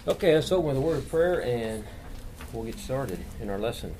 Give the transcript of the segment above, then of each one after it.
Okay, let's open with a word of prayer and we'll get started in our lesson.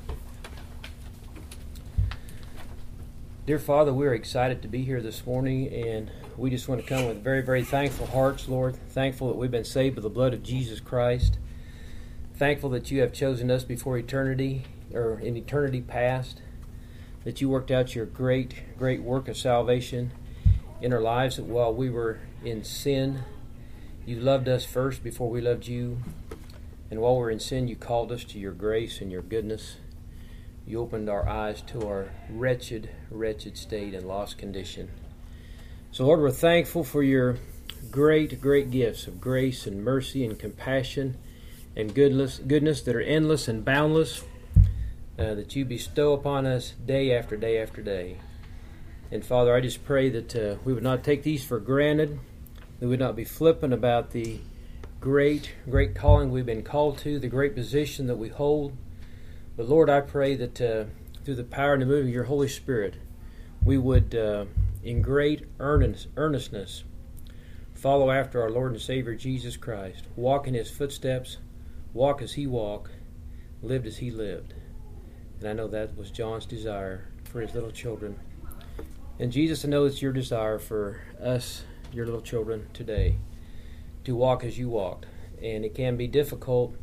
Dear Father, we're excited to be here this morning, and we just want to come with very, very thankful hearts, Lord. Thankful that we've been saved by the blood of Jesus Christ. Thankful that you have chosen us before eternity, or in eternity past, that you worked out your great, great work of salvation in our lives, that while we were in sin, you loved us first before we loved you. And while we're in sin, you called us to your grace and your goodness. You opened our eyes to our wretched, wretched state and lost condition. So, Lord, we're thankful for your great, great gifts of grace and mercy and compassion and goodness that are endless and boundless, that you bestow upon us day after day after day. And, Father, I just pray that we would not take these for granted. We would not be flippant about the great, great calling we've been called to, the great position that we hold. But Lord, I pray that through the power and the moving of your Holy Spirit, we would, in great earnestness, follow after our Lord and Savior Jesus Christ, walk in his footsteps, walk as he walked, lived as he lived. And I know that was John's desire for his little children. And Jesus, I know it's your desire for us, your little children today, to walk as you walked. And it can be difficult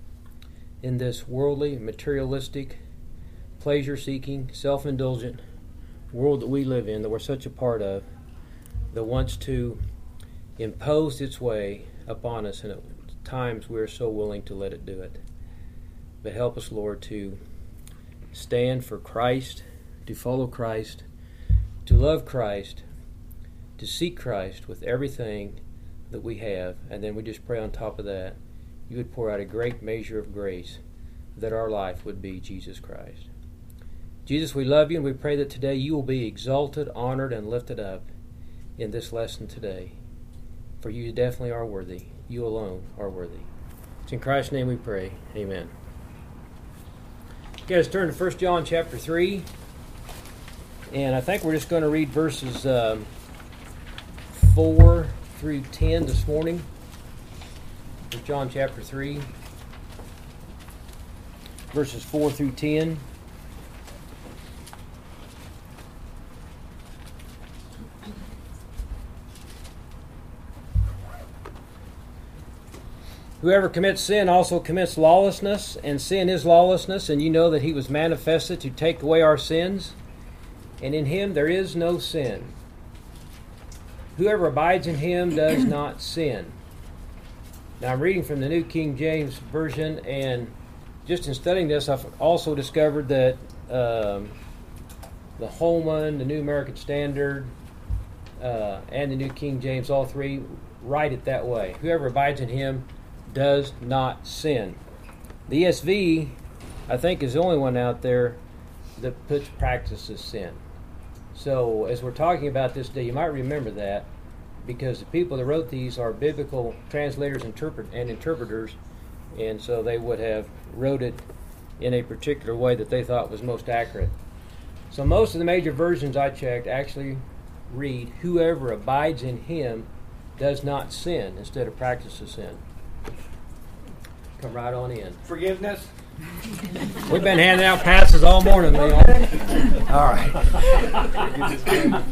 in this worldly, materialistic, pleasure-seeking, self-indulgent world that we live in, that we're such a part of, that wants to impose its way upon us, and at times we're so willing to let it do it. But help us, Lord, to stand for Christ, to follow Christ, to love Christ, to seek Christ with everything that we have. And then we just pray on top of that, you would pour out a great measure of grace, that our life would be Jesus Christ. Jesus, we love you, and we pray that today you will be exalted, honored, and lifted up in this lesson today. For you definitely are worthy. You alone are worthy. It's in Christ's name we pray. Amen. Okay, let's turn to 1 John chapter 3. And I think we're just going to read verses 4 through 10 this morning. 1 John chapter 3, verses 4 through 10. Whoever commits sin also commits lawlessness, and sin is lawlessness, and you know that he was manifested to take away our sins, and in him there is no sin. Whoever abides in him does not sin. Now I'm reading from the New King James Version, and just in studying this, I've also discovered that the Holman, the New American Standard, and the New King James, all three write it that way. Whoever abides in him does not sin. The ESV, I think, is the only one out there that puts practices sin. So as we're talking about this day, you might remember that, because the people that wrote these are biblical translators and interpreters, and so they would have wrote it in a particular way that they thought was most accurate. So most of the major versions I checked actually read, whoever abides in him does not sin, instead of practices sin. Come right on in. Forgiveness. We've been handing out passes all morning, Leon. All right. Is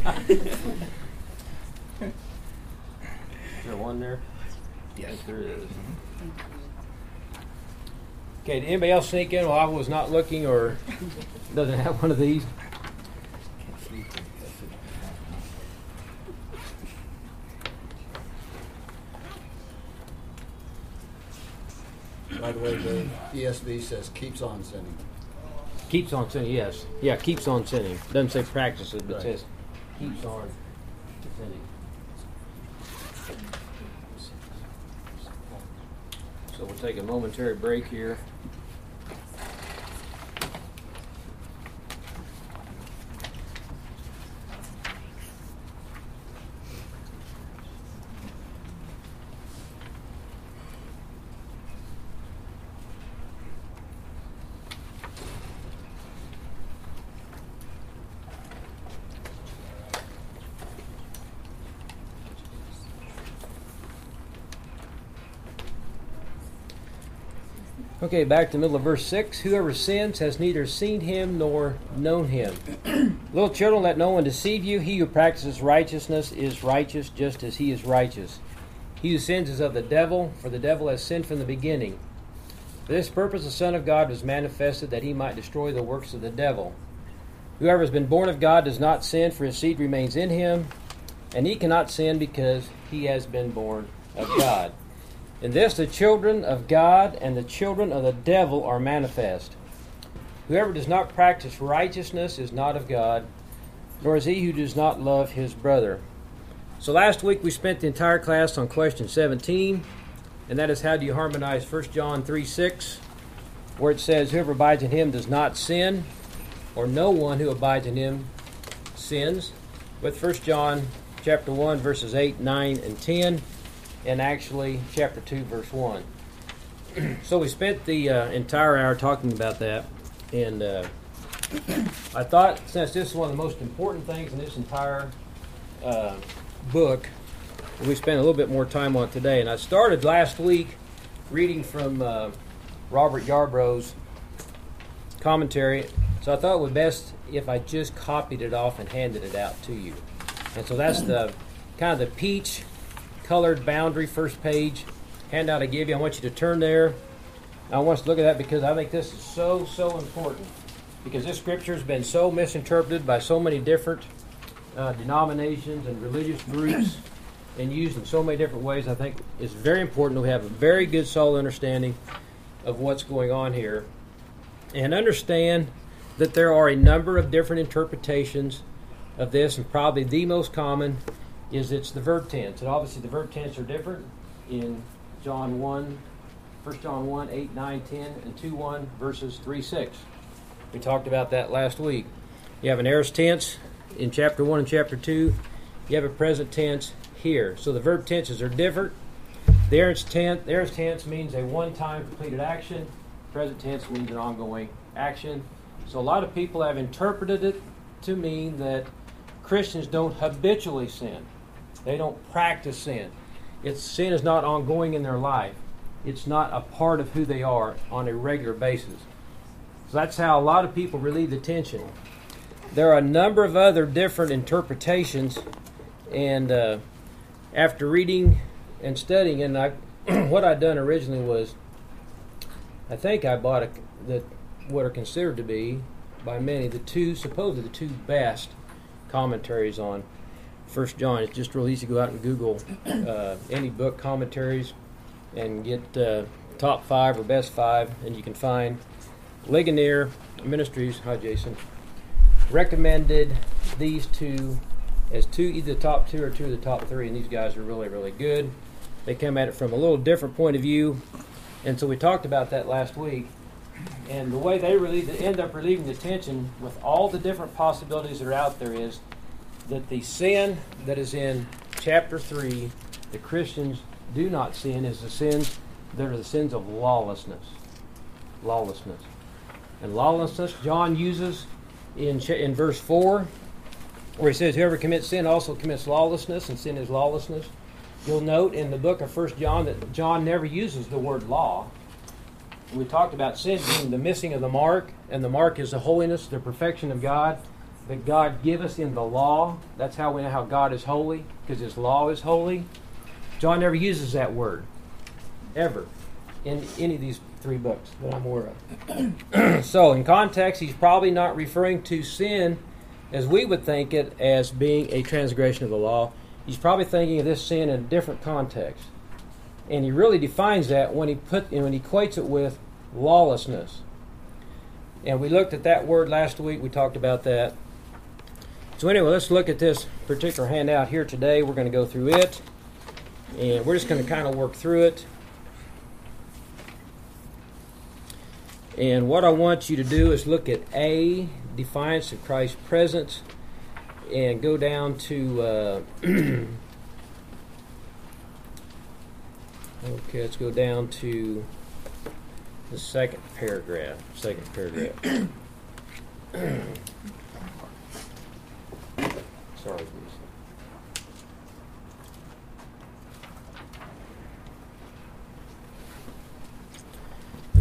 there one there? Yes, there is. Okay, did anybody else sneak in while I was not looking, or doesn't have one of these? By the way, the ESV says keeps on sinning. Keeps on sinning, yes. Yeah, keeps on sinning. Doesn't say practices, but Right. says keeps on sinning. So we'll take a momentary break here. Okay, back to the middle of verse 6. Whoever sins has neither seen him nor known him. Little children, let no one deceive you. He who practices righteousness is righteous, just as he is righteous. He who sins is of the devil, for the devil has sinned from the beginning. For this purpose the Son of God was manifested, that he might destroy the works of the devil. Whoever has been born of God does not sin, for his seed remains in him, and he cannot sin because he has been born of God. In this the children of God and the children of the devil are manifest. Whoever does not practice righteousness is not of God, nor is he who does not love his brother. So last week we spent the entire class on question 17, and that is how do you harmonize 1 John 3:6, where it says, whoever abides in him does not sin, or no one who abides in him sins, with 1 John chapter 1, verses 8, 9, and 10, and actually chapter 2, verse 1. So we spent the entire hour talking about that, and I thought, since this is one of the most important things in this entire book, we spent a little bit more time on it today. And I started last week reading from Robert Yarbrough's commentary, so I thought it would be best if I just copied it off and handed it out to you. And so that's the kind of the peach colored boundary first page handout I gave you. I want you to turn there. I want you to look at that because I think this is so important, because this scripture has been so misinterpreted by so many different denominations and religious groups and used in so many different ways. I think it's very important that we have a very good solid understanding of what's going on here and understand that there are a number of different interpretations of this, and probably the most common is it's the verb tense. And obviously the verb tense are different in John 1, 1 John 1, 8, 9, 10, and 2, 1, verses 3, 6. We talked about that last week. You have an aorist tense in chapter 1 and chapter 2. You have a present tense here. So the verb tenses are different. The aorist tense means a one-time completed action. Present tense means an ongoing action. So a lot of people have interpreted it to mean that Christians don't habitually sin. They don't practice sin. Sin is not ongoing in their life. It's not a part of who they are on a regular basis. So that's how a lot of people relieve the tension. There are a number of other different interpretations, and after reading and studying, and what I'd done originally was, I think I bought what are considered to be, by many, supposedly the two best commentaries on 1 John. It's just real easy to go out and Google any book commentaries and get top 5 or best 5, and you can find Ligonier Ministries. Hi, Jason. Recommended these two as either the top 2 or 2 of the top 3, and these guys are really good. They come at it from a little different point of view, and so we talked about that last week. And the way they end up relieving the tension with all the different possibilities that are out there is that the sin that is in chapter 3, the Christians do not sin, is the sins that are the sins of lawlessness. Lawlessness. And lawlessness, John uses in verse 4, where he says, whoever commits sin also commits lawlessness, and sin is lawlessness. You'll note in the book of 1 John that John never uses the word law. We talked about sin being the missing of the mark, and the mark is the holiness, the perfection of God that God give us in the law. That's how we know how God is holy, because His law is holy. John never uses that word, ever, in any of these 3 books that I'm aware of. So in context, he's probably not referring to sin as we would think it, as being a transgression of the law. He's probably thinking of this sin in a different context. And he really defines that when he equates it with lawlessness. And we looked at that word last week. We talked about that. So anyway, let's look at this particular handout here today. We're going to go through it. And we're just going to kind of work through it. And what I want you to do is look at A, defiance of Christ's presence, and go down to okay, let's go down to the second paragraph. Sorry, Lisa.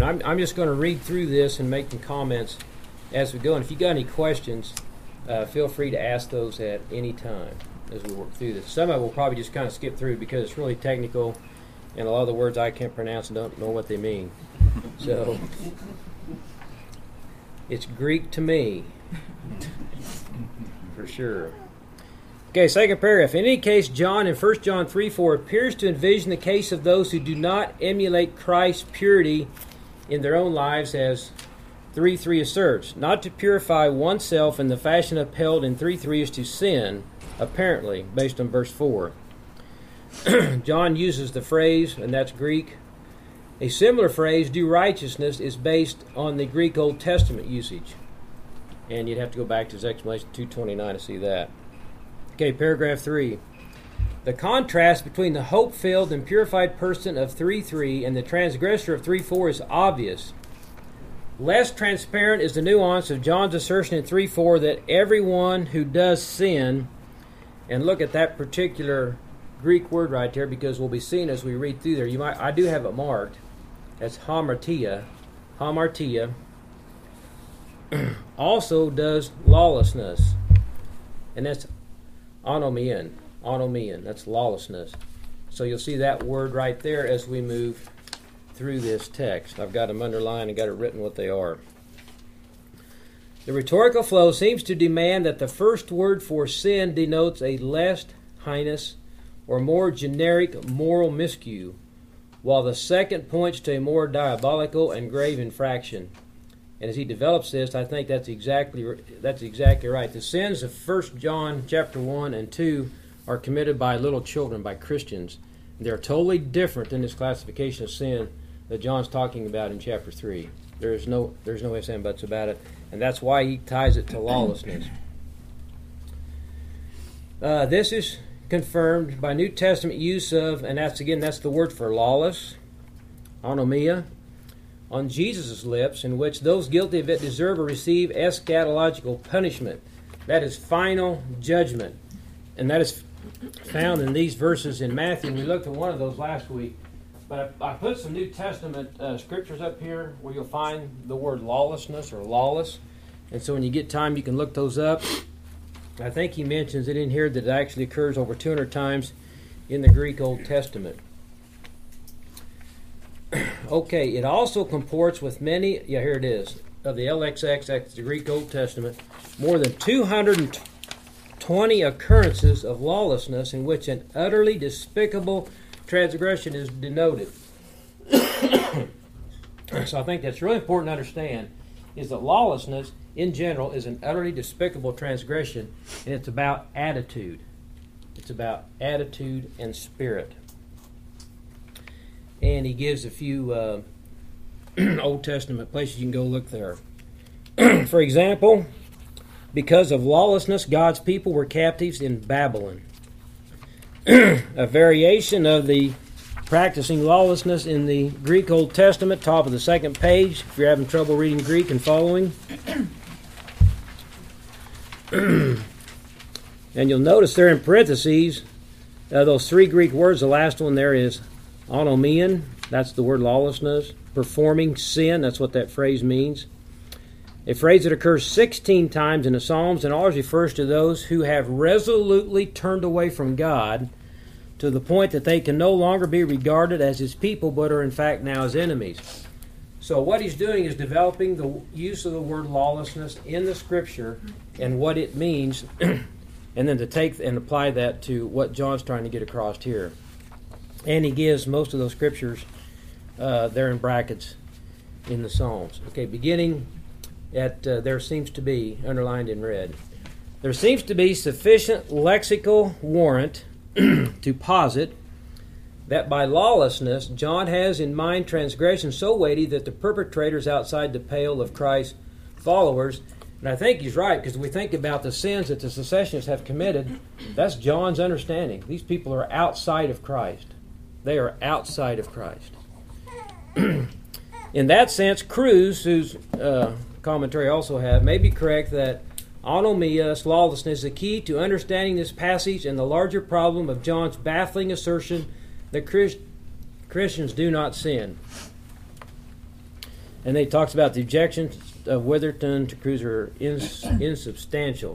And I'm just going to read through this and make some comments as we go. And if you got any questions, feel free to ask those at any time as we work through this. Some of it we'll probably just kind of skip through because it's really technical, and a lot of the words I can't pronounce and don't know what they mean. So it's Greek to me, for sure. Okay, second paragraph. In any case, John in 1 John 3:4 appears to envision the case of those who do not emulate Christ's purity in their own lives, as 3:3 asserts. Not to purify oneself in the fashion upheld in 3:3 is to sin, apparently, based on verse 4. John uses the phrase, and that's Greek. A similar phrase, do righteousness, is based on the Greek Old Testament usage. And you'd have to go back to his explanation 2:29 to see that. Okay, paragraph 3. The contrast between the hope-filled and purified person of 3:3 and the transgressor of 3:4 is obvious. Less transparent is the nuance of John's assertion in 3:4 that everyone who does sin, and look at that particular Greek word right there, because we'll be seeing as we read through there. I do have it marked. That's hamartia, also does lawlessness, and that's anomian, that's lawlessness. So you'll see that word right there as we move through this text. I've got them underlined and got it written what they are. The rhetorical flow seems to demand that the first word for sin denotes a less heinous or more generic moral miscue, while the second points to a more diabolical and grave infraction. And as he develops this, I think that's exactly right. The sins of 1 John chapter 1 and 2 are committed by little children, by Christians. They're totally different than this classification of sin that John's talking about in chapter 3. There's no ifs, ands, and buts about it, and that's why he ties it to lawlessness. This is confirmed by New Testament use of, and that's the word for lawless, anomia, on Jesus' lips, in which those guilty of it deserve or receive eschatological punishment. That is final judgment. And that is found in these verses in Matthew. We looked at one of those last week. But I put some New Testament scriptures up here where you'll find the word lawlessness or lawless. And so when you get time, you can look those up. I think he mentions it in here that it actually occurs over 200 times in the Greek Old Testament. Okay, it also comports with many, here it is, of the LXX, that's the Greek Old Testament, more than 220 occurrences of lawlessness in which an utterly despicable transgression is denoted. So I think that's really important to understand, is that lawlessness in general is an utterly despicable transgression, and it's about attitude. It's about attitude and spirit. And he gives a few Old Testament places you can go look there. For example, because of lawlessness, God's people were captives in Babylon. A variation of the practicing lawlessness in the Greek Old Testament, top of the second page, if you're having trouble reading Greek and following. And you'll notice there in parentheses, those three Greek words, the last one there is anomian, that's the word lawlessness. Performing sin, that's what that phrase means. A phrase that occurs 16 times in the Psalms and always refers to those who have resolutely turned away from God to the point that they can no longer be regarded as His people but are in fact now His enemies. So what he's doing is developing the use of the word lawlessness in the Scripture and what it means, and then to take and apply that to what John's trying to get across here. And he gives most of those scriptures there in brackets in the Psalms. Okay, beginning at there seems to be, underlined in red, there seems to be sufficient lexical warrant to posit that by lawlessness John has in mind transgression so weighty that the perpetrators outside the pale of Christ's followers, and I think he's right, because we think about the sins that the secessionists have committed, that's John's understanding. These people are outside of Christ. They are outside of Christ. In that sense, Cruz, whose commentary I also have, may be correct that anomia, lawlessness, is the key to understanding this passage and the larger problem of John's baffling assertion that Christians do not sin. And then he talks about the objections of Witherton to Cruz are insubstantial.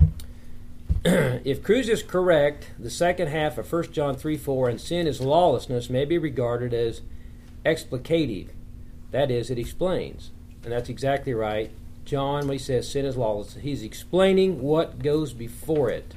If Cruz is correct, the second half of 1 John 3:4, and sin is lawlessness, may be regarded as explicative. That is, it explains. And that's exactly right. John, when he says sin is lawless, he's explaining what goes before it.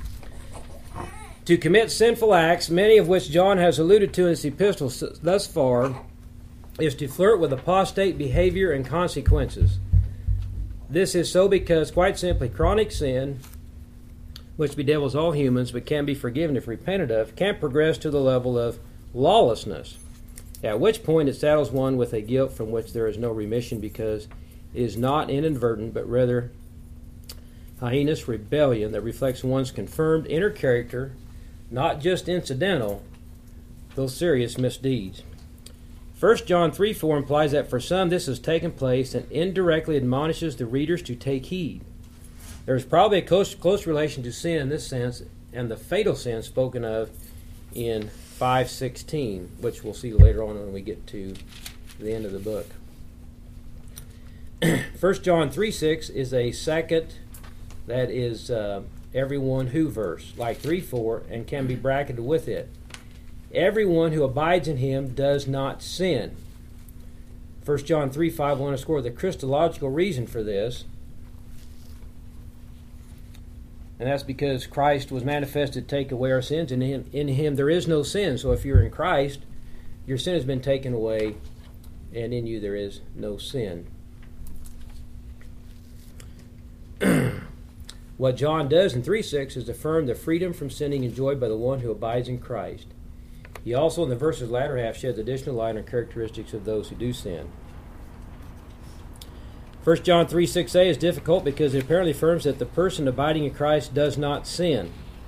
To commit sinful acts, many of which John has alluded to in his epistle thus far, is to flirt with apostate behavior and consequences. This is so because, quite simply, chronic sin, which bedevils all humans but can be forgiven if repented of, can progress to the level of lawlessness, at which point it saddles one with a guilt from which there is no remission, because it is not inadvertent but rather heinous rebellion that reflects one's confirmed inner character, not just incidental, though serious misdeeds. 1 John 3:4 implies that for some this has taken place and indirectly admonishes the readers to take heed. There is probably a close relation to sin in this sense and the fatal sin spoken of in 5:16, which we'll see later on when we get to the end of the book. 1 John 3:6 is a second, that is everyone who verse, like 3:4, and can be bracketed with it. Everyone who abides in him does not sin. 1 John 3:5 will underscore the Christological reason for this, and that's because Christ was manifested to take away our sins, and in him there is no sin. So if you're in Christ, your sin has been taken away, and in you there is no sin. What John does in 3:6 is affirm the freedom from sinning enjoyed by the one who abides in Christ. He also, in the verse's latter half, sheds additional light on characteristics of those who do sin. 1 John 3:6a is difficult because it apparently affirms that the person abiding in Christ does not sin.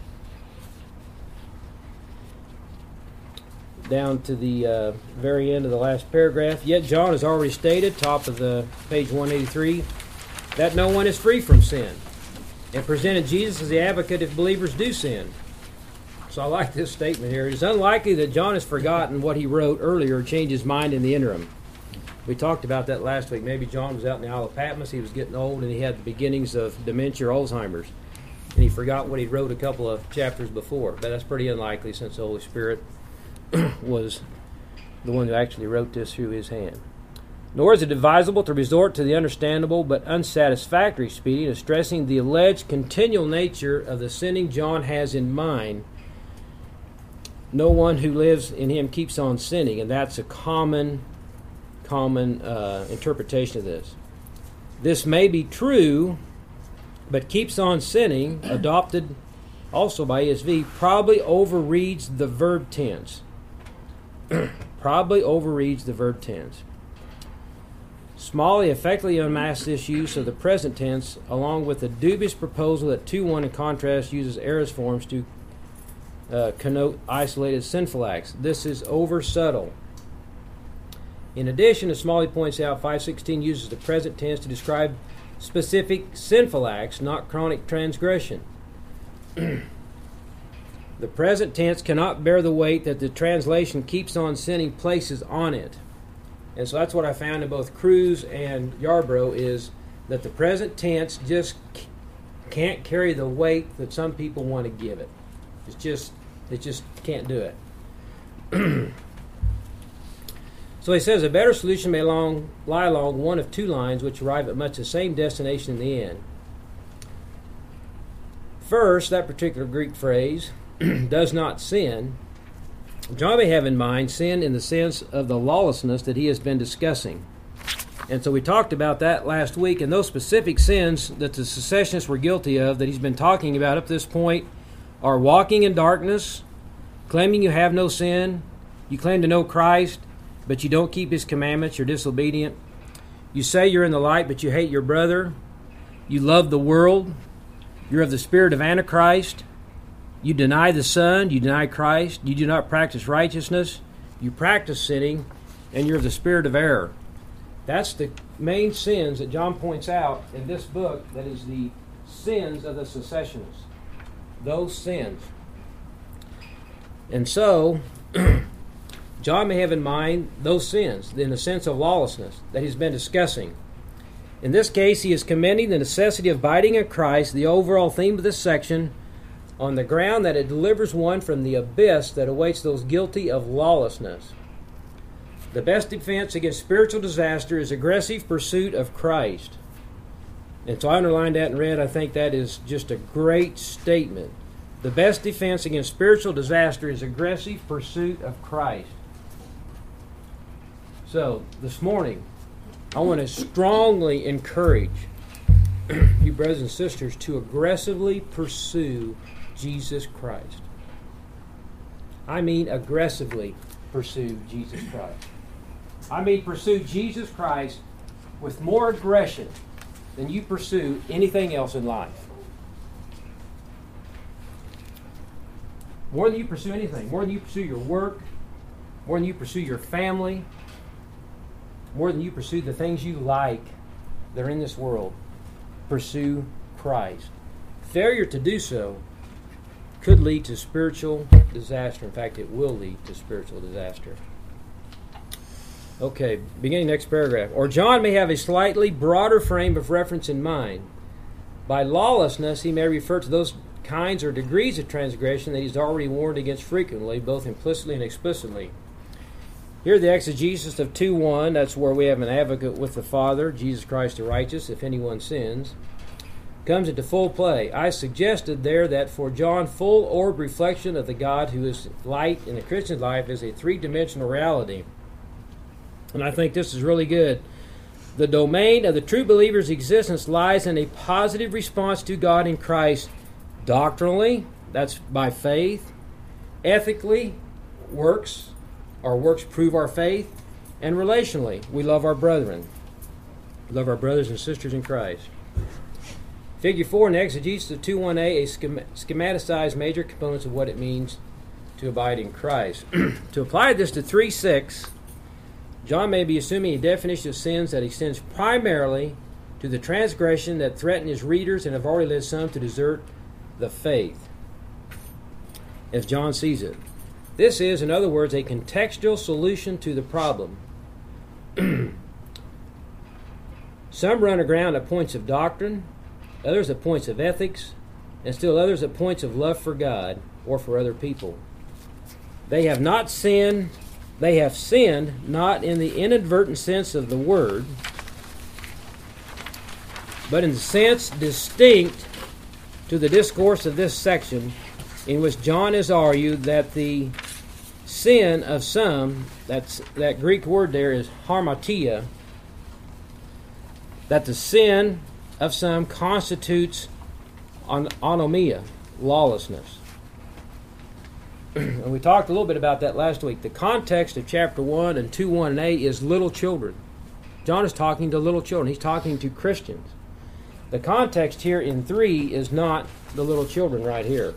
Down to the very end of the last paragraph. Yet John has already stated, top of the page 183, that no one is free from sin, and presented Jesus as the advocate if believers do sin. So I like this statement here. It is unlikely that John has forgotten what he wrote earlier or changed his mind in the interim. We talked about that last week. Maybe John was out in the Isle of Patmos. He was getting old and he had the beginnings of dementia or Alzheimer's. And he forgot what he wrote a couple of chapters before. But that's pretty unlikely since the Holy Spirit was the one who actually wrote this through his hand. Nor is it advisable to resort to the understandable but unsatisfactory expedient of stressing the alleged continual nature of the sinning John has in mind. No one who lives in him keeps on sinning, and that's a common interpretation of this. This may be true, but keeps on sinning, adopted also by ESV, probably overreads the verb tense. Probably overreads the verb tense. Smalley effectively unmasks this use of the present tense, along with the dubious proposal that 2:1 in contrast uses aorist forms to connote isolated sinful acts. This is over subtle. In addition, as Smalley points out, 5:16 uses the present tense to describe specific sinful acts, not chronic transgression. The present tense cannot bear the weight that the translation keeps on sinning places on it. And so that's what I found in both Cruz and Yarbrough, is that the present tense just can't carry the weight that some people want to give it. It just can't do it. So he says a better solution may lie along one of two lines which arrive at much the same destination in the end. First, that particular Greek phrase, does not sin, John may have in mind sin in the sense of the lawlessness that he has been discussing. And so we talked about that last week, and those specific sins that the secessionists were guilty of that he's been talking about up to this point are walking in darkness, claiming you have no sin, you claim to know Christ, but you don't keep his commandments, you're disobedient. You say you're in the light, but you hate your brother. You love the world. You're of the spirit of Antichrist. You deny the Son. You deny Christ. You do not practice righteousness. You practice sinning, and you're of the spirit of error. That's the main sins that John points out in this book, that is the sins of the secessionists. Those sins. And so, John may have in mind those sins in the sense of lawlessness that he's been discussing. In this case, he is commending the necessity of abiding in Christ, the overall theme of this section, on the ground that it delivers one from the abyss that awaits those guilty of lawlessness. The best defense against spiritual disaster is aggressive pursuit of Christ. And so I underlined that in red. I think that is just a great statement. The best defense against spiritual disaster is aggressive pursuit of Christ. So, this morning, I want to strongly encourage you brothers and sisters to aggressively pursue Jesus Christ. I mean aggressively pursue Jesus Christ. I mean pursue Jesus Christ with more aggression than you pursue anything else in life. More than you pursue anything. More than you pursue your work. More than you pursue your family. More than you pursue the things you like that are in this world. Pursue Christ. Failure to do so could lead to spiritual disaster. In fact, it will lead to spiritual disaster. Okay, beginning next paragraph. Or John may have a slightly broader frame of reference in mind. By lawlessness, he may refer to those kinds or degrees of transgression that he's already warned against frequently, both implicitly and explicitly. Here the exegesis of 2:1, that's where we have an advocate with the Father, Jesus Christ the righteous, if anyone sins, comes into full play. I suggested there that for John, full-orbed reflection of the God who is light in the Christian life is a three-dimensional reality. And I think this is really good. The domain of the true believer's existence lies in a positive response to God in Christ. Doctrinally, that's by faith. Ethically, works. Our works prove our faith. And relationally, we love our brethren. We love our brothers and sisters in Christ. Figure 4 in the exegesis of 2:1a, a schematicized major components of what it means to abide in Christ. To apply this to 3:6, John may be assuming a definition of sins that extends primarily to the transgression that threaten his readers and have already led some to desert the faith, as John sees it. This is, in other words, a contextual solution to the problem. Some run aground at points of doctrine, others at points of ethics, and still others at points of love for God or for other people. They have sinned not in the inadvertent sense of the word, but in the sense distinct to the discourse of this section, in which John has argued that the sin of some, that Greek word there is harmatia, that the sin of some constitutes anomia, lawlessness. And we talked a little bit about that last week. The context of chapter 1 and 2:1a is little children. John is talking to little children. He's talking to Christians. The context here in 3 is not the little children right here.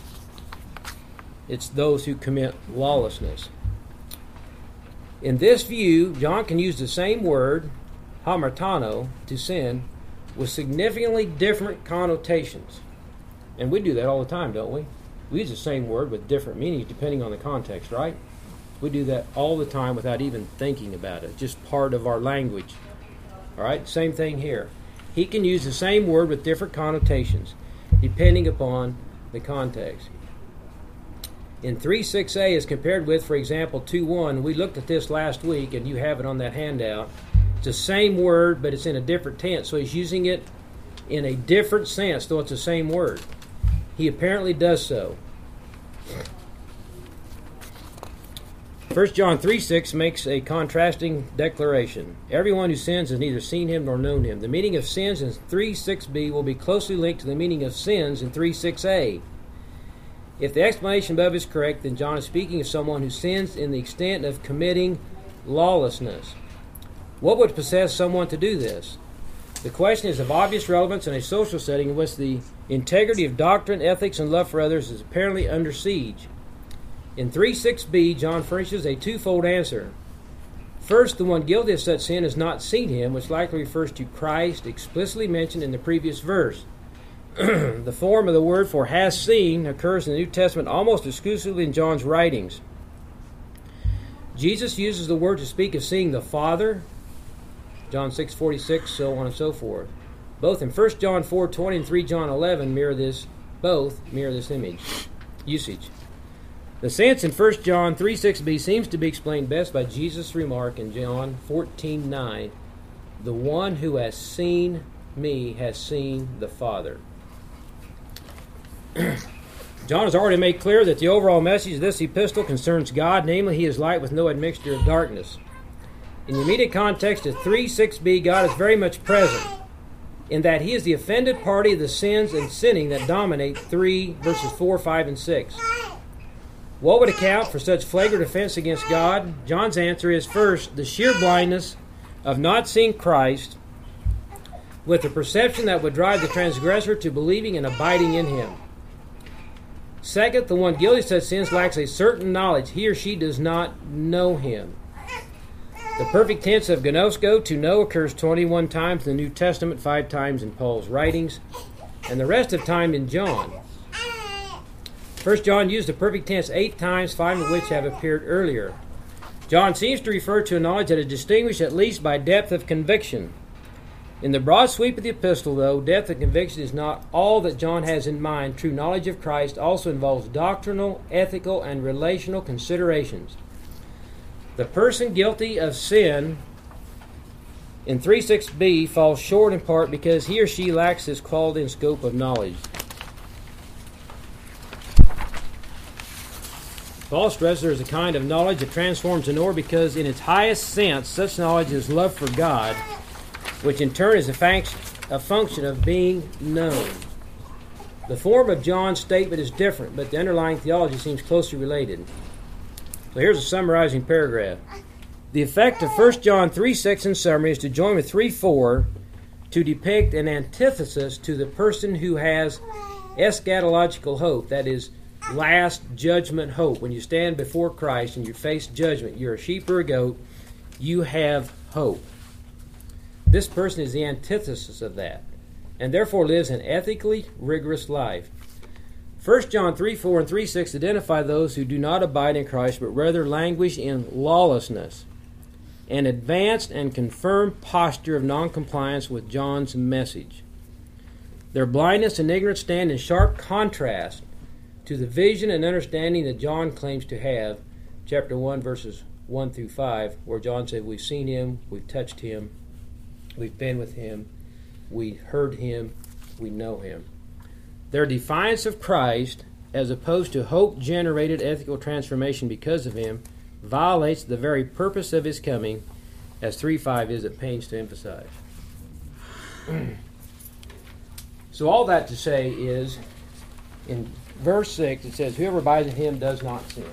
It's those who commit lawlessness. In this view, John can use the same word, hamartano, to sin, with significantly different connotations. And we do that all the time, don't we? We use the same word with different meanings depending on the context, right? We do that all the time without even thinking about it. Just part of our language. All right? Same thing here. He can use the same word with different connotations depending upon the context. In 3:6a as compared with, for example, 2:1, we looked at this last week, and you have it on that handout. It's the same word, but it's in a different tense, so he's using it in a different sense, though it's the same word. He apparently does so. 1 John 3:6 makes a contrasting declaration. Everyone who sins has neither seen him nor known him. The meaning of sins in 3:6b will be closely linked to the meaning of sins in 3:6a. If the explanation above is correct, then John is speaking of someone who sins in the extent of committing lawlessness. What would possess someone to do this? The question is of obvious relevance in a social setting in which the integrity of doctrine, ethics, and love for others is apparently under siege. In 3:6b, John furnishes a twofold answer. First, the one guilty of such sin has not seen him, which likely refers to Christ explicitly mentioned in the previous verse. The form of the word for has seen occurs in the New Testament almost exclusively in John's writings. Jesus uses the word to speak of seeing the Father, John 6:46, so on and so forth. Both in 1 John 4:20 and 3 John 11 both mirror this usage. The sense in 1 John 3:6b seems to be explained best by Jesus' remark in John 14:9, "The one who has seen me has seen the Father." John has already made clear that the overall message of this epistle concerns God, namely, He is light with no admixture of darkness. In the immediate context of 3:6b, God is very much present, in that He is the offended party of the sins and sinning that dominate 3 verses 4, 5, and 6. What would account for such flagrant offense against God? John's answer is, first, the sheer blindness of not seeing Christ with the perception that would drive the transgressor to believing and abiding in Him. Second, the one guilty of such sins lacks a certain knowledge. He or she does not know Him. The perfect tense of gnosko, to know, occurs 21 times in the New Testament, 5 times in Paul's writings, and the rest of time in John. 1 John used the perfect tense 8 times, 5 of which have appeared earlier. John seems to refer to a knowledge that is distinguished at least by depth of conviction. In the broad sweep of the epistle, though, depth of conviction is not all that John has in mind. True knowledge of Christ also involves doctrinal, ethical, and relational considerations. The person guilty of sin in 3:6b falls short in part because he or she lacks this quality and scope of knowledge. Paul stresses there is a kind of knowledge that transforms the knower because in its highest sense, such knowledge is love for God, which in turn is a function of being known. The form of John's statement is different, but the underlying theology seems closely related. So here's a summarizing paragraph. The effect of 1 John 3:6 in summary is to join with 3:4 to depict an antithesis to the person who has eschatological hope, that is, last judgment hope. When you stand before Christ and you face judgment, you're a sheep or a goat, you have hope. This person is the antithesis of that, and therefore lives an ethically rigorous life. 1 John 3:4 and 3:6 identify those who do not abide in Christ, but rather languish in lawlessness, an advanced and confirmed posture of noncompliance with John's message. Their blindness and ignorance stand in sharp contrast to the vision and understanding that John claims to have, chapter 1, verses 1 through 5, where John said, we've seen Him, we've touched Him, we've been with Him, we heard Him, we know Him. Their defiance of Christ, as opposed to hope-generated ethical transformation because of Him, violates the very purpose of His coming, as 3:5 is at pains to emphasize. So all that to say is, in verse 6, it says, whoever abides in Him does not sin.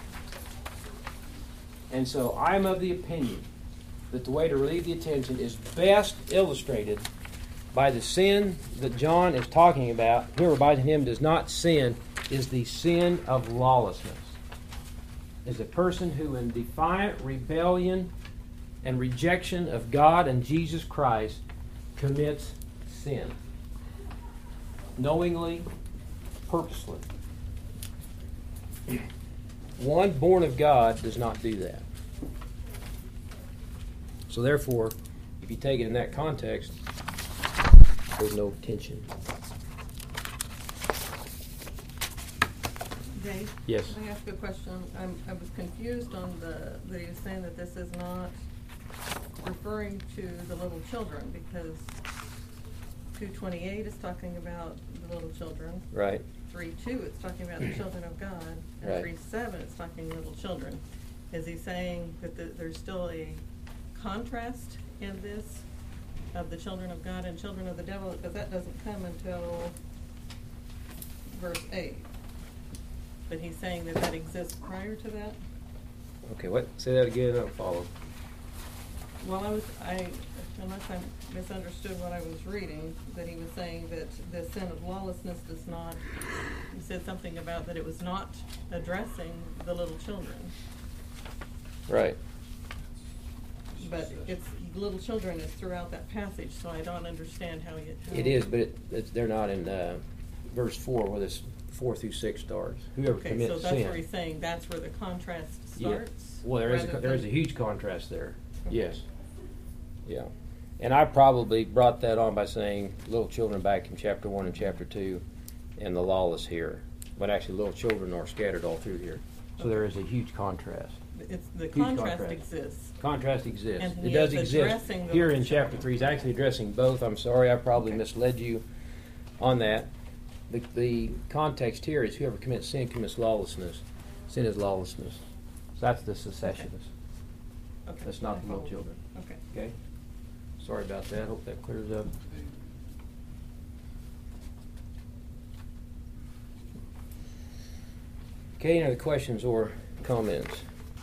And so I'm of the opinion that the way to relieve the attention is best illustrated by the sin that John is talking about. Whoever abides in Him does not sin, is the sin of lawlessness. Is a person who in defiant rebellion and rejection of God and Jesus Christ commits sin. Knowingly, purposely. One born of God does not do that. So therefore, if you take it in that context, there's no tension. Dave? Yes. Can I ask a question? I was confused on that he was saying that this is not referring to the little children, because 2:28 is talking about the little children. Right. 3:2 it's talking about the children of God. And Right. 3:7 it's talking little children. Is he saying that there's still a contrast in this of the children of God and children of the devil? Because that doesn't come until verse 8. But he's saying that exists prior to that? Okay, what? Say that again, I'll follow. Well, unless I misunderstood what I was reading, that he was saying that the sin of lawlessness does not, he said something about that it was not addressing the little children. Right. But it's little children is throughout that passage, so I don't understand how It is, but they're not in verse 4 where this 4 through 6 starts. Whoever Okay, commits so sin. that's where he's saying that's where the contrast Yeah. starts? Well, rather there is a than- huge contrast there. Okay. Yes. Yeah. And I probably brought that on by saying little children back in chapter 1 and chapter 2 and the lawless here. But actually little children are scattered all through here. So there is a huge contrast. The Huge contrast exists. Contrast exists. And It he does is exist. addressing the Here in little chapter children. 3, he's actually addressing both. I'm sorry, I probably Okay. misled you on that. The context here is whoever commits sin commits lawlessness. Sin is lawlessness. So that's the secessionists. Okay. That's not the I little follow. children. Okay. Okay? Sorry about that. Hope that clears up. Okay, any other questions or comments?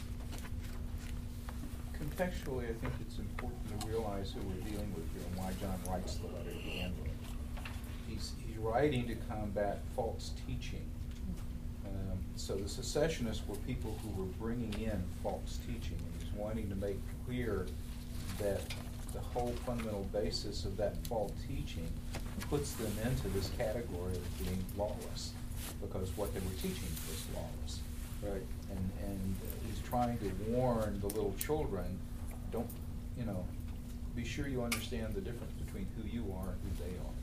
Contextually, I think it's important to realize who we're dealing with here and why John writes the letter to begin with. He's writing to combat false teaching. So the secessionists were people who were bringing in false teaching, and he's wanting to make clear that the whole fundamental basis of that false teaching puts them into this category of being lawless, because what they were teaching was lawless. Right. And he's trying to warn the little children, don't, be sure you understand the difference between who you are and who they are.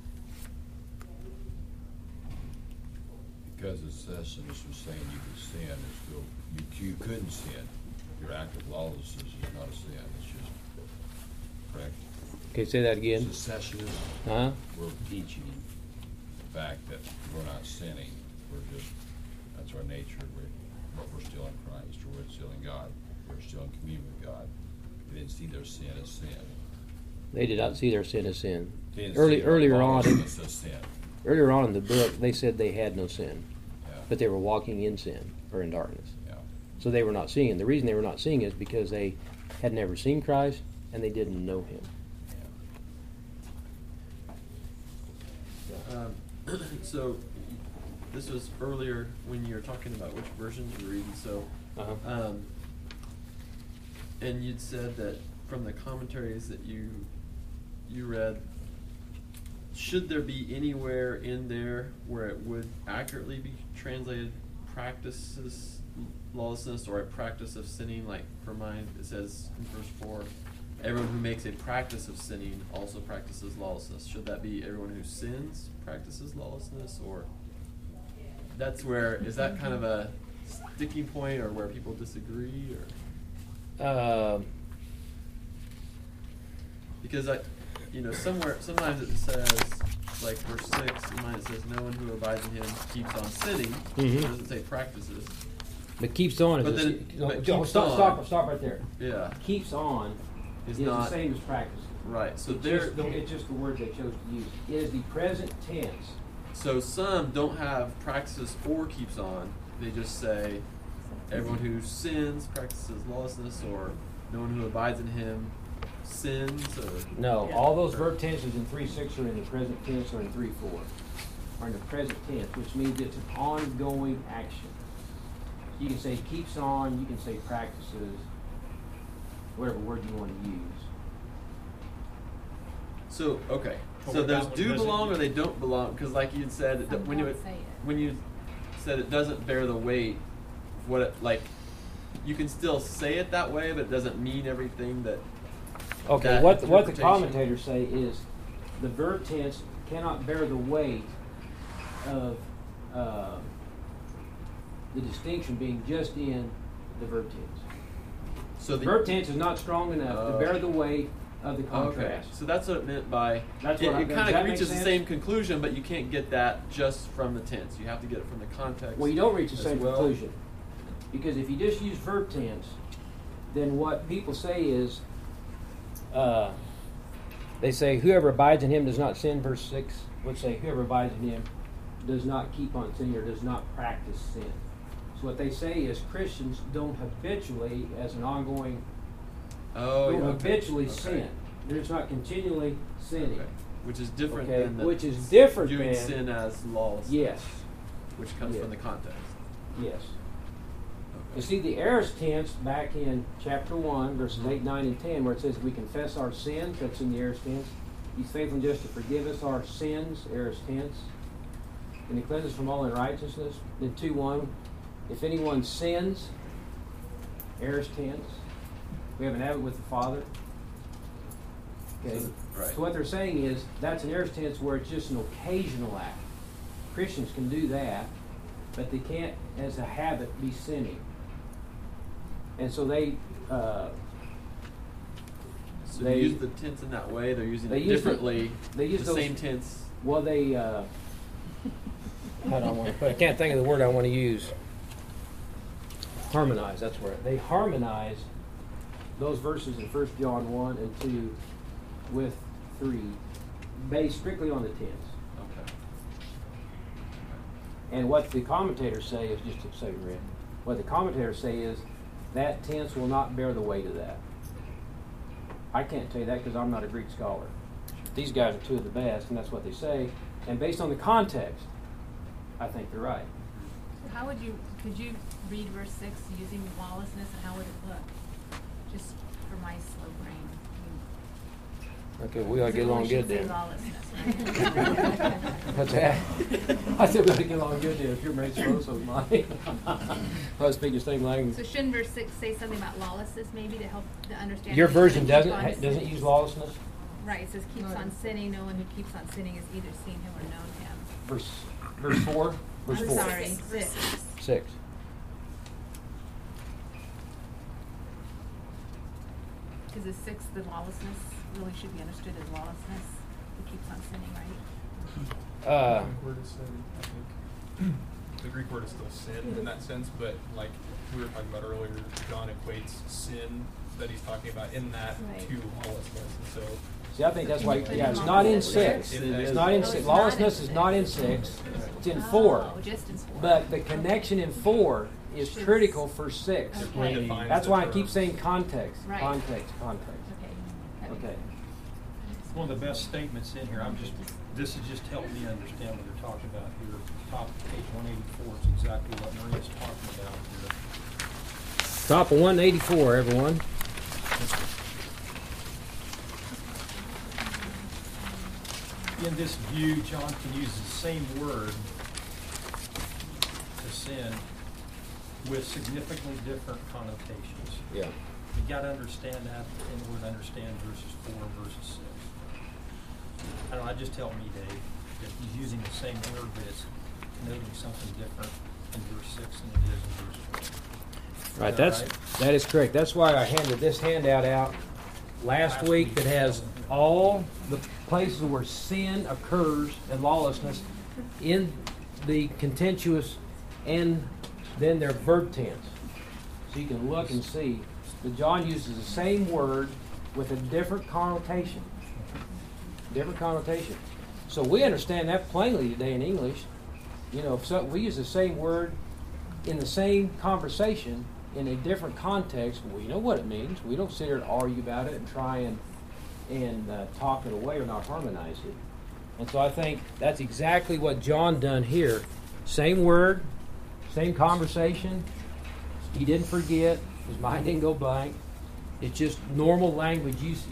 Because the secessionists was saying you could sin, it's still, you couldn't sin. Your act of lawlessness is not a sin, it's just, correct? Okay, say that again. Secessionists Huh? were teaching the fact that we're not sinning, that's our nature, but we're still in Christ, or we're still in God, we're still in communion with God. They didn't see their sin as sin. They did not see their sin as sin. They didn't see their Earlier on, lawlessness as sin. earlier on in the book, they said they had no sin, Yeah. but they were walking in sin or in darkness. Yeah. So they were not seeing. And the reason they were not seeing is because they had never seen Christ and they didn't know Him. So this was earlier when you were talking about which versions you're reading. So, Uh-huh. and you'd said that from the commentaries that you read, should there be anywhere in there where it would accurately be translated practices lawlessness or a practice of sinning? Like for mine, it says in verse 4, everyone who makes a practice of sinning also practices lawlessness. Should that be everyone who sins practices lawlessness? Or that's where, is that kind of a sticking point or where people disagree? Or because sometimes it says, like verse 6, in mine it says, no one who abides in him keeps on sinning. Mhm. It doesn't say practices. But keeps on But is then- no, but don't- keeps stop on. right there. Yeah. Keeps on Is is the not- same as practice. Right. So It's just the word they chose to use. It is the present tense. So some don't have practices or keeps on. They just say everyone who sins practices lawlessness, or no one who abides in him sins, or No, Yeah. all those verb tenses in 3:6 are in the present tense or in 3:4 are in the present tense, which means it's an ongoing action. You can say keeps on, you can say practices, whatever word you want to use. so okay. But So what there's about do when it belong or doesn't- they don't belong, because like you said, Some when you don't say it. when you said it doesn't bear the weight of what it, like, you can still say it that way, but it doesn't mean everything that. Okay, that what the interpretation. commentators say is the verb tense cannot bear the weight of the distinction being just in the verb tense. So The verb tense is not strong enough to bear the weight of the Okay, contrast. so that's what it meant by. That's it what I- it does kind that of make reaches the sense? same conclusion, but you can't get that just from the tense. You have to get it from the context. Well, you don't reach the as same well. conclusion. Because if you just use verb tense, then what people say is, they say, whoever abides in him does not sin, verse 6 would say, whoever abides in him does not keep on sinning or does not practice sin. So what they say is Christians don't habitually, as an ongoing, Oh, don't yeah, habitually okay. sin. They're just not continually sinning. Okay. Which is different Okay, than the which is different viewing than- sin as lawless. Yes, Which comes Yeah. from the context. yes. You Okay. see, the aorist tense back in chapter 1, verses 8, 9, and 10, where it says we confess our sins, that's in the aorist tense. He's faithful and just to forgive us our sins, aorist tense. and He cleanses from all unrighteousness. Then 2:1, if anyone sins, aorist tense, we have an advocate with the Father. Okay. Right. So what they're saying is that's an aorist tense where it's just an occasional act. Christians can do that, but they can't, as a habit, be sinning. And so they use the tense in that way. They're using they it use differently. they use the those- same tense. Well, they. Hold on, I can't think of the word I want to use. Harmonize. That's where they harmonize those verses in 1 John 1 and 2 with 3, based strictly on the tense. Okay. And what the commentators say is just to say, Rick. What the commentators say is that tense will not bear the weight of that. I can't tell you that because I'm not a Greek scholar. These guys are two of the best, and that's what they say. And based on the context, I think they're right. So how would you, could you read verse 6 using lawlessness, and how would it look? Just for my slow brain. Okay, we ought to get along good Say then. lawlessness, right? What's that? I said we ought to get along good then. If your brain's slow, so is mine. I was speaking the same language. So shouldn't verse 6 say something about lawlessness maybe to help to understand? Your that version keep doesn't on doesn't sinning? use lawlessness? Right, it says keeps No. on sinning. No one who keeps on sinning has either seen him or known him. Verse 4? Verse I'm 4. sorry, 6. 6. Is the 6 the lawlessness really should be understood as lawlessness? Who keeps on sinning, right? The Greek word is sin, I think. The Greek word is still sin in that sense, but like we were talking about earlier, John equates sin that he's talking about in that Right. to lawlessness. And so See, I think that's why, yeah, it's not in 6. It's not in 6. Lawlessness is not in 6. It's in 4. Oh, just in 4. But the connection in 4 is critical for 6. it Okay. redefines That's the why I keep terms. saying context. Right. Context. Okay. That makes Okay. sense. It's one of the best statements in here. This has just helped me understand what they're talking about here. Top of page 184 is exactly what Maria's talking about here. Top of 184, everyone. In this view, John can use the same word to sin with significantly different connotations. Yeah. You got to understand that in order to understand verses 4 and verses 6. I don't know, it just helped me, Dave, that he's using the same word, but it's noting something different in verse 6 than it is in verse 4. Right, Is that's that right? that is correct. That's why I handed this handout out last week that has all the places where sin occurs and lawlessness in the contentious and then their verb tense. So you can look and see that John uses the same word with a different connotation. Different connotation. So we understand that plainly today in English. You know, if we use the same word in the same conversation in a different context, we know what it means. We don't sit here and argue about it and try and talk it away or not harmonize it. And so I think that's exactly what John done here. Same word, same conversation. He didn't forget. His mind didn't go blank. It's just normal language usage.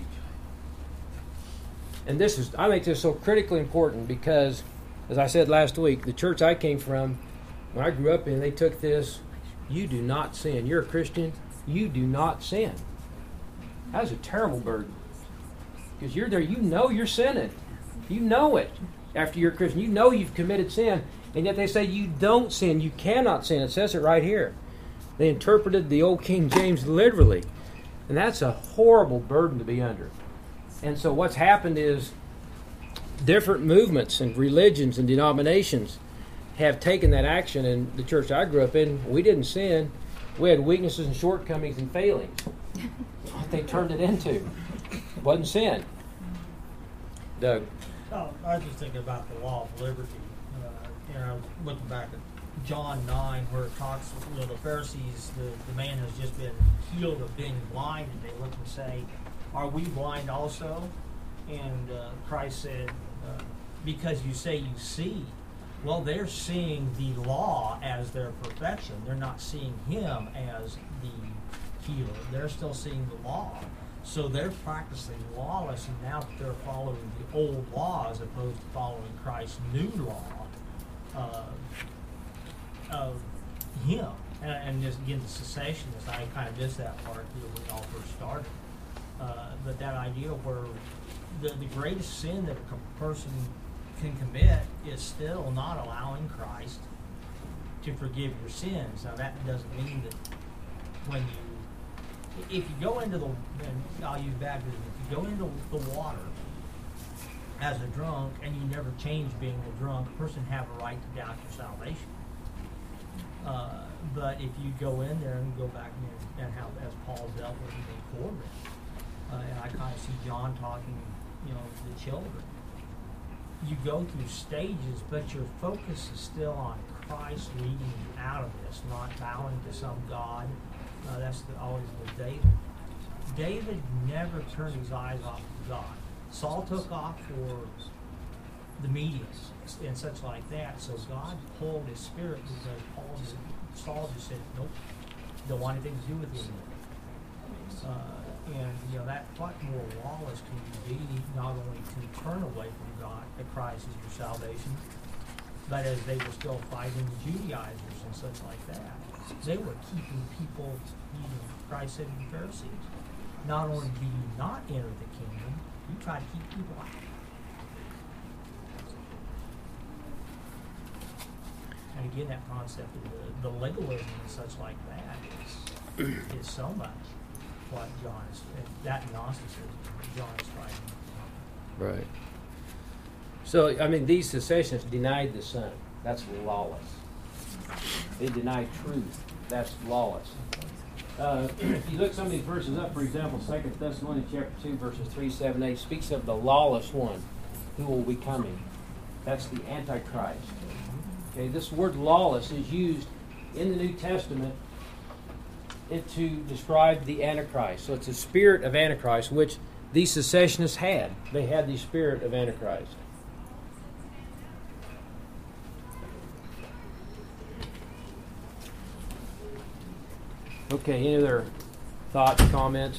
And I think this is so critically important because, as I said last week, the church I came from, when I grew up in, they took this, you do not sin. You're a Christian, you do not sin. That was a terrible burden. Because you're there, you know you're sinning. You know it after you're a Christian. You know you've committed sin. And yet they say you don't sin, you cannot sin. It says it right here. They interpreted the old King James literally. And that's a horrible burden to be under. And so what's happened is different movements and religions and denominations have taken that action. And the church I grew up in, we didn't sin. We had weaknesses and shortcomings and failings. What they turned it into wasn't sin. Doug. Oh, I was just thinking about the law of liberty. I was looking back at John 9 where it talks, the Pharisees, the man has just been healed of being blind, and they look and say, are we blind also? And Christ said, because you say you see. Well, they're seeing the law as their perfection. They're not seeing him as the healer. They're still seeing the law. So they're practicing lawless, and now they're following the old law as opposed to following Christ's new law. of him. And just again, the cessationists, I kind of missed that part when we all first started. But that idea where the greatest sin that a person can commit is still not allowing Christ to forgive your sins. Now that doesn't mean that if you go into the, and I'll use baptism, if you go into the water as a drunk and you never change being a drunk, a person have a right to doubt your salvation. But if you go in there and go back and how, as Paul dealt with in Corinth, and I kind of see John talking, to the children. You go through stages, but your focus is still on Christ leading you out of this, not bowing to some God. That's always with David. David never turned his eyes off of God. Saul took off for the media and such like that, so God pulled his spirit because Saul just said, nope, don't want anything to do with you anymore. And that what more lawless can you be, not only to turn away from God, that Christ is your salvation, but as they were still fighting the Judaizers and such like that, they were keeping people, Christ said to the Pharisees, not only do you not enter the kingdom, you try to keep people out. And again, that concept of the legalism and such like that is so much what John is, that Gnosticism John is fighting. Right. So, these secessionists denied the Son. That's lawless. They denied truth. That's lawless. If you look some of these verses up, for example, 2 Thessalonians chapter 2, verses 3, 7, 8, speaks of the lawless one who will be coming. That's the Antichrist. Okay, this word lawless is used in the New Testament to describe the Antichrist. So it's a spirit of Antichrist, which these secessionists had. They had the spirit of Antichrist. Okay, any other thoughts, comments?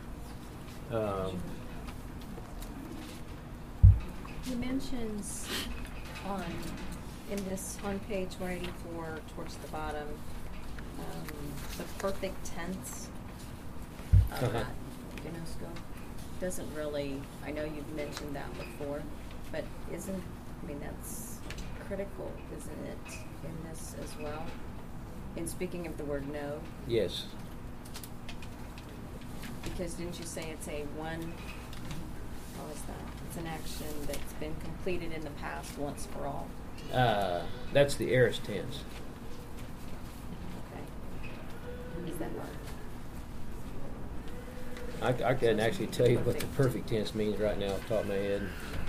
He mentions on page 184 towards the bottom, the perfect tense of that gnosko. Doesn't really, I know you've mentioned that before, but that's critical, isn't it, in this as well? In speaking of the word no? Yes. Because didn't you say it's how is that? It's an action that's been completed in the past once for all. That's the aorist tense. Okay. Is that right? I can actually tell you what the perfect tense means right now off the top of my head.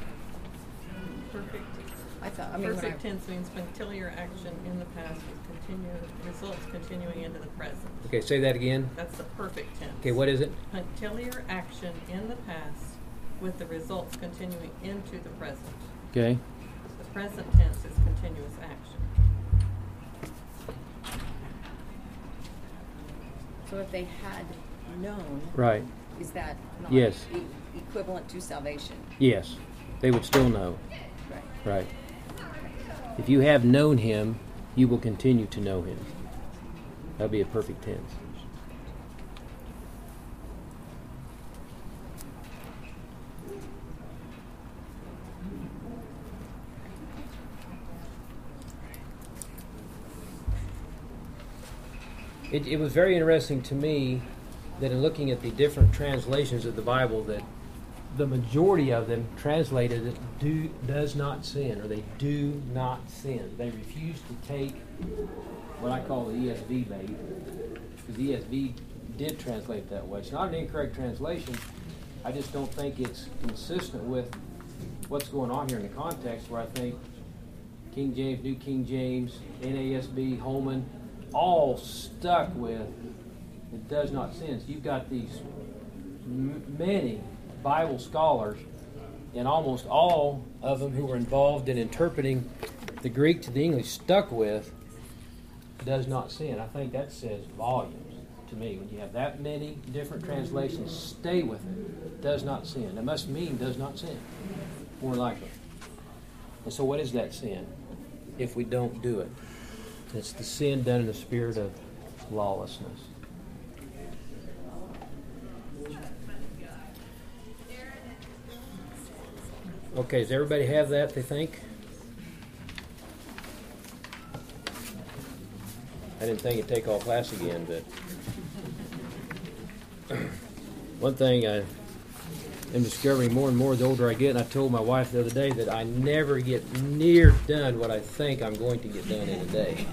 Perfect tense means punctiliar action in the past with results continuing into the present. Okay, say that again. That's the perfect tense. Okay, what is it? Punctiliar action in the past with the results continuing into the present. Okay. The present tense is continuous action. So if they had known, right, is that not yes. Equivalent to salvation? Yes, they would still know. Right. Right. If you have known him, you will continue to know him. That'll be a perfect tense. It was very interesting to me that in looking at the different translations of the Bible, that the majority of them translated it does not sin, or they do not sin. They refuse to take what I call the ESV bait, because the ESV did translate it that way. It's not an incorrect translation. I just don't think it's consistent with what's going on here in the context, where I think King James, New King James, NASB, Holman, all stuck with it does not sin. So you've got these many Bible scholars, and almost all of them who were involved in interpreting the Greek to the English stuck with does not sin. I think that says volumes to me. When you have that many different translations, stay with it. Does not sin. That must mean does not sin, more likely. And so what is that sin? if we don't do it. It's the sin done in the spirit of lawlessness. Okay, does everybody have that, they think? I didn't think it'd take all class again, but one thing I am discovering more and more the older I get, and I told my wife the other day that I never get near done what I think I'm going to get done in a day.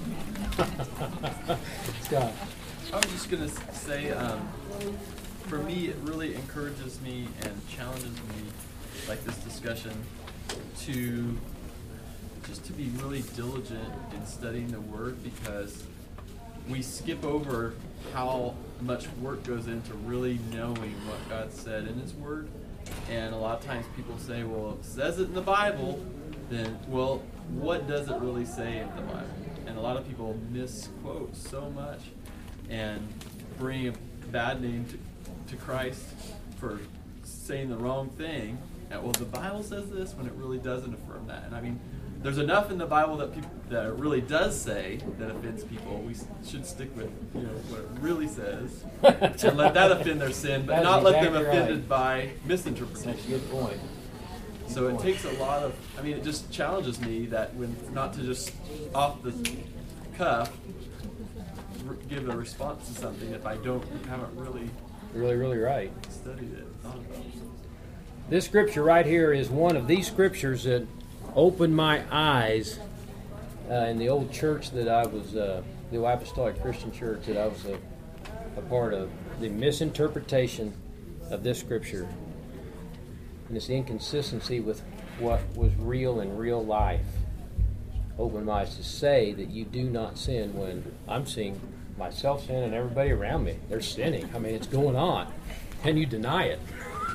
Scott. I was just going to say, for me, it really encourages me and challenges me, like this discussion, to be really diligent in studying the Word, because we skip over how much work goes into really knowing what God said in His Word. And a lot of times people say, well, it says it in the Bible, then, well, what does it really say in the Bible? And a lot of people misquote so much and bring a bad name to Christ for saying the wrong thing. And, well, the Bible says this, when it really doesn't affirm that. And I mean, there's enough in the Bible that it really does say that offends people. We should stick with what it really says and let that offend their sin, but not let them offended by misinterpretation. That's a good point. So it takes a lot of, it just challenges me that when not to just off the cuff give a response to something if I haven't really right studied it, thought about it. This scripture right here is one of these scriptures that opened my eyes in the old church that I was, the Apostolic Christian Church that I was a part of, the misinterpretation of this scripture. And it's the inconsistency with what was real in real life. Opened my eyes to say that you do not sin when I'm seeing myself sin and everybody around me. They're sinning. It's going on. And you deny it.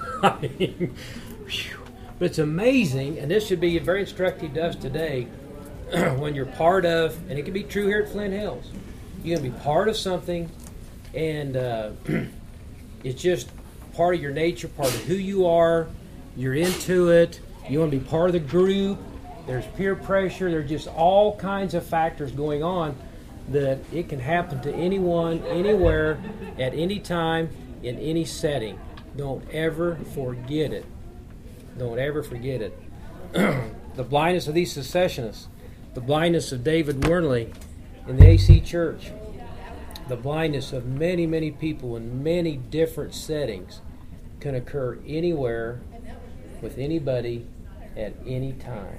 But it's amazing, and this should be very instructive to us today, when you're part of, and it can be true here at Flint Hills, you're going to be part of something, and it's just part of your nature, part of who you are, you're into it, you want to be part of the group, there's peer pressure, there's just all kinds of factors going on that it can happen to anyone, anywhere, at any time, in any setting. Don't ever forget it. Don't ever forget it. The blindness of these secessionists, the blindness of David Wernley in the AC Church, the blindness of many, many people in many different settings can occur anywhere with anybody at any time.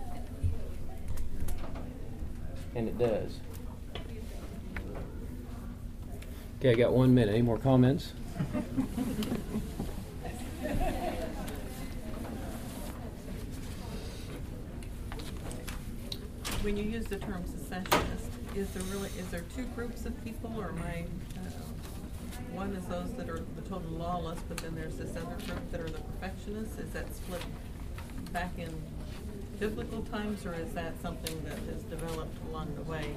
And it does. Okay, I got 1 minute. Any more comments? When you use the term secessionist, is there two groups of people, or am I? One is those that are the total lawless, but then there's this other group that are the perfectionists. Is that split back in biblical times, or is that something that has developed along the way?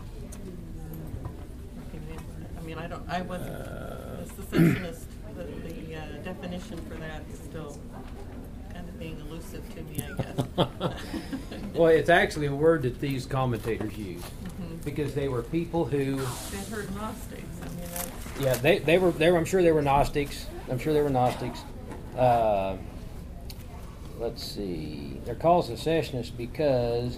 I wasn't a secessionist. The definition for that is still kind of being elusive to me, I guess. Well, it's actually a word that these commentators use, because they were people who they heard Gnostics. Yeah, they were. I'm sure they were Gnostics. Let's see. They're called secessionists because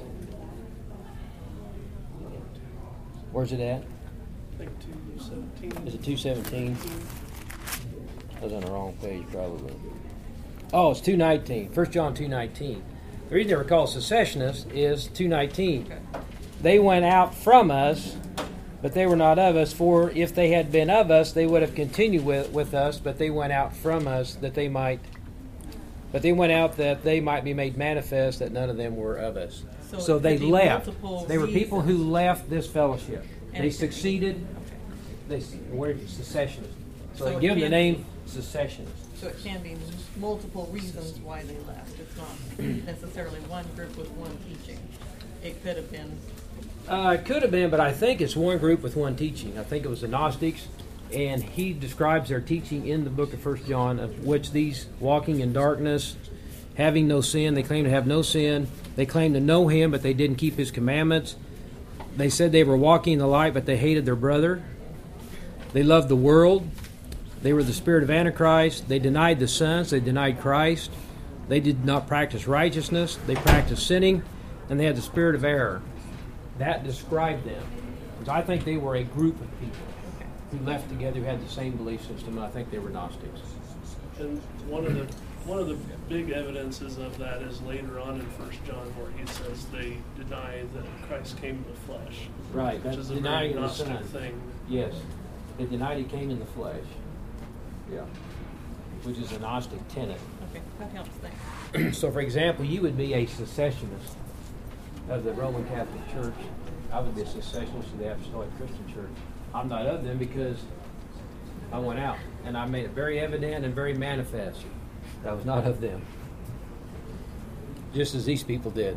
where's it at? I think 2:17. Is it 2:17? I was on the wrong page, probably. Oh, it's 2:19. 1 John 2:19. The reason they were called secessionists is 2:19. Okay. They went out from us, but they were not of us. For if they had been of us, they would have continued with us. But they went out from us that they might. But they went out that they might be made manifest that none of them were of us. So they left. They were people who left this fellowship. And they succeeded. They were secessionists. So they give them the name secessionists. So it can be multiple reasons why they left. It's not necessarily one group with one teaching. It could have been. It could have been, but I think it's one group with one teaching. I think it was the Gnostics, and he describes their teaching in the book of 1 John, of which these walking in darkness having no sin. They claimed to have no sin. They claimed to know him, but they didn't keep his commandments. They said they were walking in the light, but they hated their brother. They loved the world. They were the spirit of Antichrist. They denied the sons. They denied Christ. They did not practice righteousness. They practiced sinning, and they had the spirit of error. That described them. Because I think they were a group of people who left together, who had the same belief system, and I think they were Gnostics. And one of the big evidences of that is later on in 1 John, where he says they deny that Christ came in the flesh. Right, Which that's is a denying very the Son. Gnostic thing. Yes, they denied he came in the flesh. Yeah, which is a Gnostic tenet. Okay, that helps, thanks. So, for example, you would be a secessionist of the Roman Catholic Church. I would be a secessionist of the Apostolic Christian Church. I'm not of them because I went out, and I made it very evident and very manifest that I was not of them, just as these people did.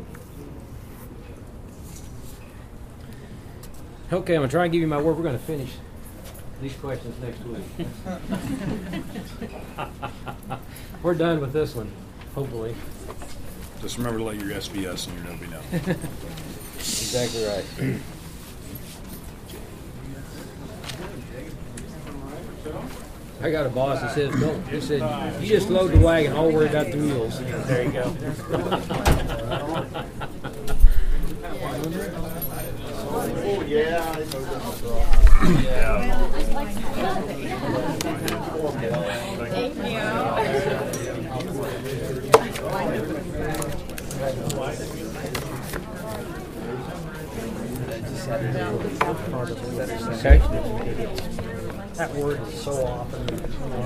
Okay, I'm going to try and give you my word. We're going to finish these questions next week. We're done with this one, hopefully. Just remember to let your yes be yes and your no be no. Exactly right. I got a boss that says, don't. He said, you just load the wagon, I'll worry about the mules. There you go. Okay. That word is so often